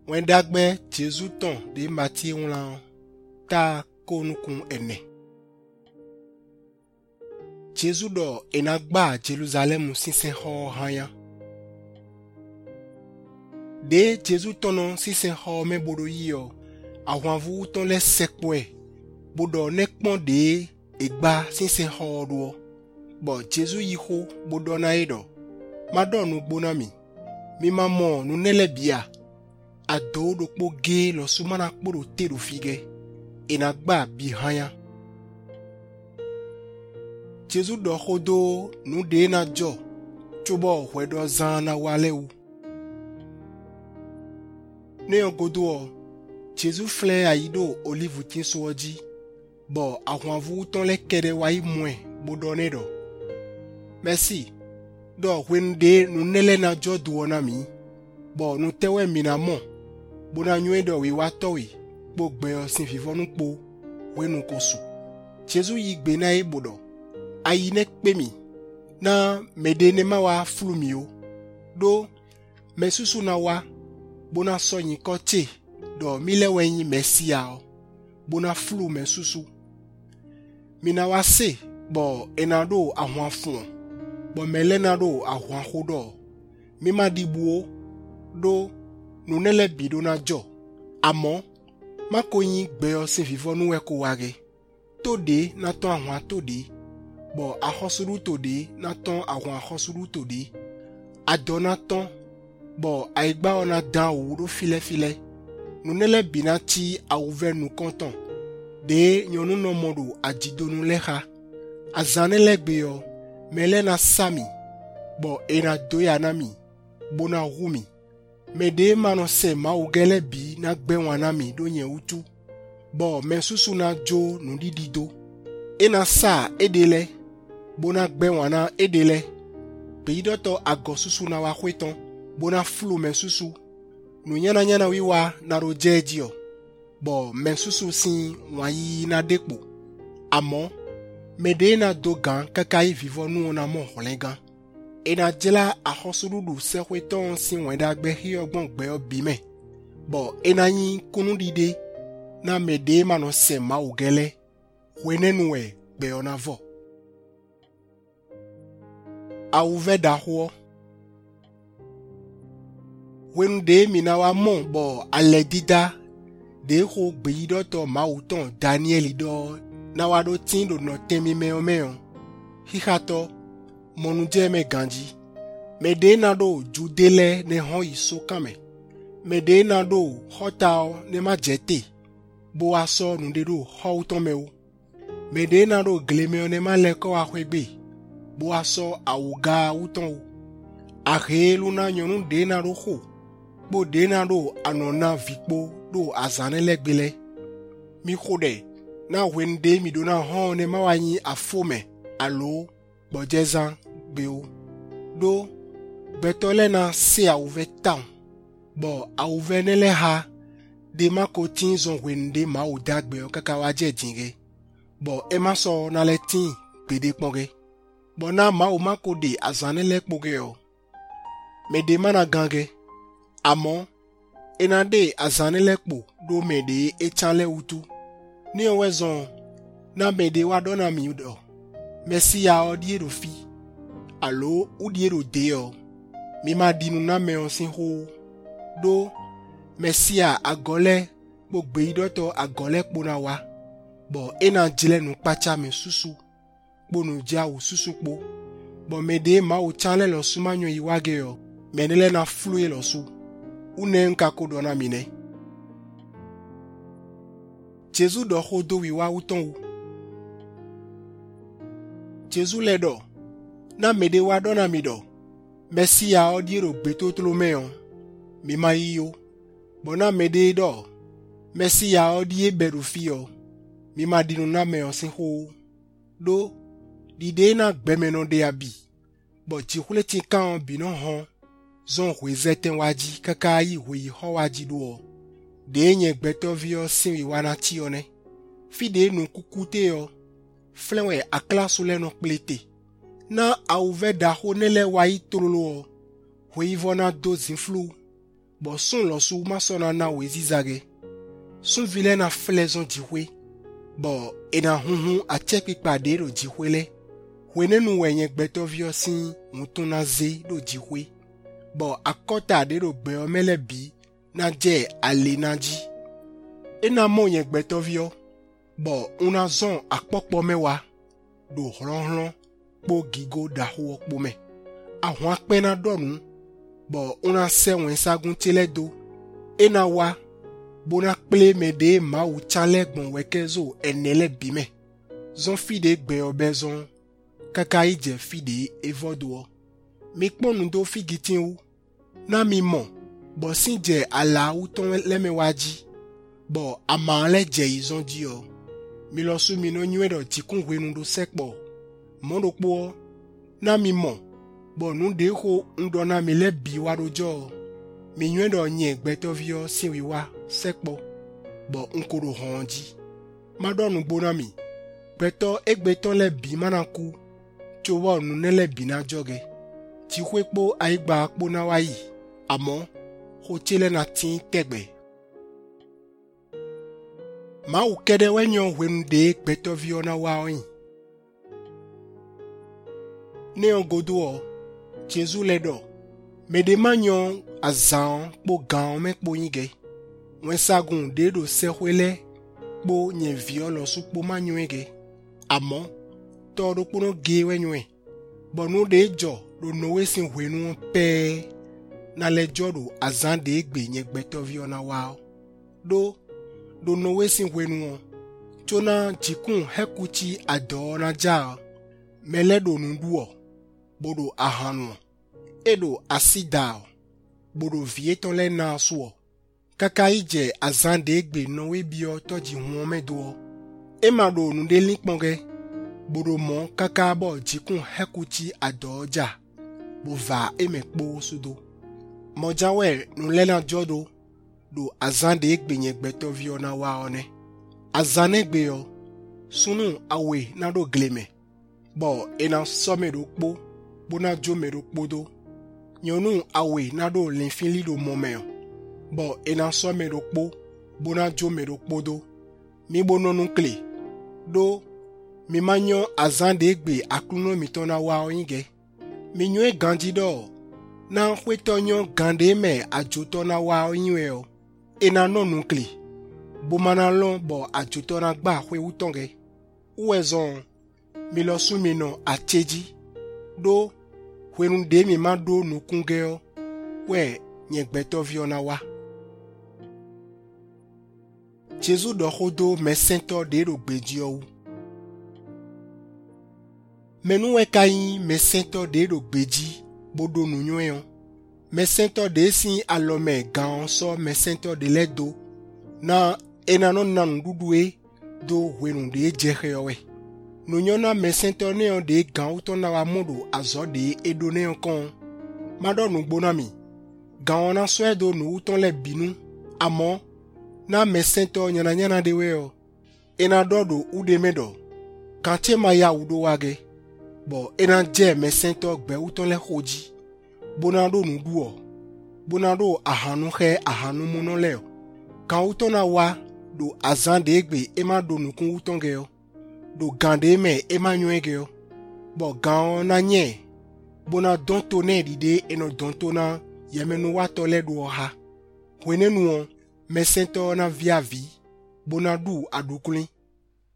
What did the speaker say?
When dagbe Jésus ton de Matthieu lan ta konukun ene. Jésus do enagba Jerusalem sinsen ho hanya. De Jésus tonon sinsen ho me bodo yo. Awanvu ton le sekwe. Bodo nekpon de egba sinsen ho do. Bo Jésus yiho bodo na edo. Madonu bonami. Mi maman nu nele bia. Ado do kpo ge lo sumana kpo do te do fige. Enagba bi hanya. Jésus do hodo nu de na jo. Chobo hwedo zana wale u. Ne yon godo o. Jésus fle a ido olive tin soji. Bo ahwanvu ton le kede wa mwen bodone do. Merci. Do when de nu nele na jo duona mi. Bo nu tewe minamon. Bona nywe do wi watowi. Bo gbe o sin vivonu po. We nu kosu. Jésus yi gbe na e bodo. Ayi nek pe mi. Na mede ne ma wa flu mi o. Do me susu na wa. Bona sonyi kote. Do mile wenyi mesia o. Bona flu me susu. Mina wa se. Bo enado ahwan fun. Bo melenado ahwan hodo. Mima dibuo. Do nu nele bido na jo. Amo. Mako yin gbe o sin vivonu weko wage. Tode na ton ahwan tode. Bo ahosuru tode na ton ahwan ahosuru tode. Adona ton. Bo aigba ona dan ou do file. Nu nele binati a ouver nu konton. De nyonu no modo ajido nu leha. Azane legbe yo. Mele na sami. Bo ena doya nami. Bona rumi. Mede mano se ma ugele bi na gbe wanami do nye utu. Bo mensusu na jo nu didido. Ena sa edele. Bona gbe wana edele. Peidoto agosusu na wakweton. Bona flu mensusu. Nu nyana wiwa na rojejio. Bo mensusu sin wayi na dekpo. Amo. Mede na dogan kakai vivonu na mon holengan. Ena jela ahosurudu sekweton sin wenda gbe hiogbon gbe obime. Bo ena yin kunu dide na mede mano se ma ugele. Wenenwe gbe onavo. A ouve da huo. Wenu de minawa mon bo aledida. De ho gbe to ma uton Daniel do. Na wado tindo no temi meo. Hihato. Monu jeme ganji. Mede nado judele ne hon iso kame. Mede nado hotao ne ma jete. Bo aso nundedo houton meo. Mede nado glemeo ne ma leko ahwebe. Bo aso awuga uton. Ahe luna nyonu de nado ho. Bo de nado anona vikbo do azane legbele. Mi khode. Na wende mi dona hon ne ma wanyi afome. Alo. Bojezan beo. Do betole na se a ouve town. Bo a ouve nele ha. De ma kotin zon wende ma ou dagbeo kaka waje jinge. Bo ema so na le tin pede kponge. Bo na ma ou mako de azane le kpoge yo. Me de mana gange. Amon. Ena de azane le kpo do me de echanle utu. Ni onwe zon. Na me de wadona mi udo. Merci ya odiero fi. Alo odiero deo. Mima dinu na me sin ho. Do merci ya agole. Bo gbeyidoto agole kpona wa. Bo ena jile nu pacha me susu. Bo nu ja u susu kpo. Bo mede ma u chanle lo sumanyo iwage yo. Menele na flue lo su. Une nka kodo na mine. Jésus do hodo wiwa uton u. Jésus ledo. Na mede wado na mido. Merci ya odiero beto tlomeon. Mima iyo. Bona mede do. Merci ya odie berufio. Mima dinu na meon sin ho. Do. Dide na gbemeno de abi. Bo jihule tinkan binon hon. Zon huezeten waji kakayi hui ho waji do. De nye gbeto vio sin wana tione. Fide nu kukute yo. Flenwe akla sule no plete. Na a ouve da ho nele wa itrolo. Ho ivona do zinflu. Bo son lo su masona na wezizage. Son vilain na flezon jihwe. Bo ena hunhun a chepi pade do jihwele. Wene nu wenye gbetovio sin mouton na ze do jihwe. Bo akota de do beo melebi na je ale na ji. Ena monye gbetovio. Bo una zon akpokpo mewa. Do hron po gigo da huo kpome. Ahwan pena donu. Bo una se wen sagun tele do. Ena wa. Bona ple me de ma ou chale gbon wekezo enele bime. Zon fide gbe obezon. Kaka ije fide evodo. Mikpon nundo figitin ou. Na mi mon. Bo sinje ala ou ton leme waji. Bo amale je izon diyo. Mi lo su mi no nywe do tikun wenundo sekbo. Mondo po. Na mi mon. Bo nu de ho ndo na mi le bi wadojo. Mi nywe do nye gbetovio siwiwa sekbo. Bo nkoro honji. Madonu bonami. Gbeto egbeton le bi manaku. Chowa nu nele bi na joge. Chihwepo aigba akpo na wayi. Amo. Hochele na tin tegbe. Ma ukede wenyo wenu de gbetovio na waoyin. Neon godo Jesu ledo. Mede manyon azan po gan mek po yige. Wen sagun de do sehwele po nye violo su po manywege. Amo, todo puno ge wenwe. Bonu de jo do nowe sin wenu pe na le jodo azan de egbe nye gbetovio na wao. Do nowe sin wenu chona jikun hekuchi ado na ja. Meledo nunduo. Bodo ahanu. Edo asidao. Bodo vieton le na suo. Kaka ije azan de egbe nowe bio toji huome do. Emado nunde linkmonge. Bodo mon kaka bo jikun hekuchi adoja. Bo va emekpo sudo. Mojawe nulena jodo. Do azan de egbe nye gbetovio na waone. Azan egbe yo. Sunu awe na do gleme. Bo ena some do kpo. Bona jo mero kpodo. Nyonu awe na do linfili do momeo. Bo ena so mero kpo. Bona jo mero kpodo. Mi bono nukle. Do. Mi manyo azan de egbe akluno mitona wa oyinge. Mi nywe ganji do. Na kwetonyo gande me ajotona wa oyinwe o. Ena no nukle. Bo manalon bo ajotona gba kwe utonge. Uwezon. Mi lo sumino acheji. Do. Wenu de mi ma do nukungeo. We nye gbetovio na wa. Jesu do hodo mesento de ro gbeji ou. Menu we kayi mesento de ro gbeji bodo nunyoyon. Mesento de si alome gan so mesento de ledo. Na enanon nan dudue do wenu de jeheowe. Nunyona mesento neon de gan uton na wa modo azo de edo neon kon. Mado nu bonami. Gan na swedo nu uton le binu. Amo. Na mesento nyana de weo. Ena dodo ude medo. Kante maya udo wage. Bo ena je mesento gbe uton le hoji. Bonado nu duo. Bonado ahanu he ahanu mono leo. Kan uton na wa do azan de egbe ema do nu kun uton geo. Do gande me emanywege bo gan na nye bona donto ne dide eno donto na yemenu wato le do ha wenenu mesento na viavi bona du adukulin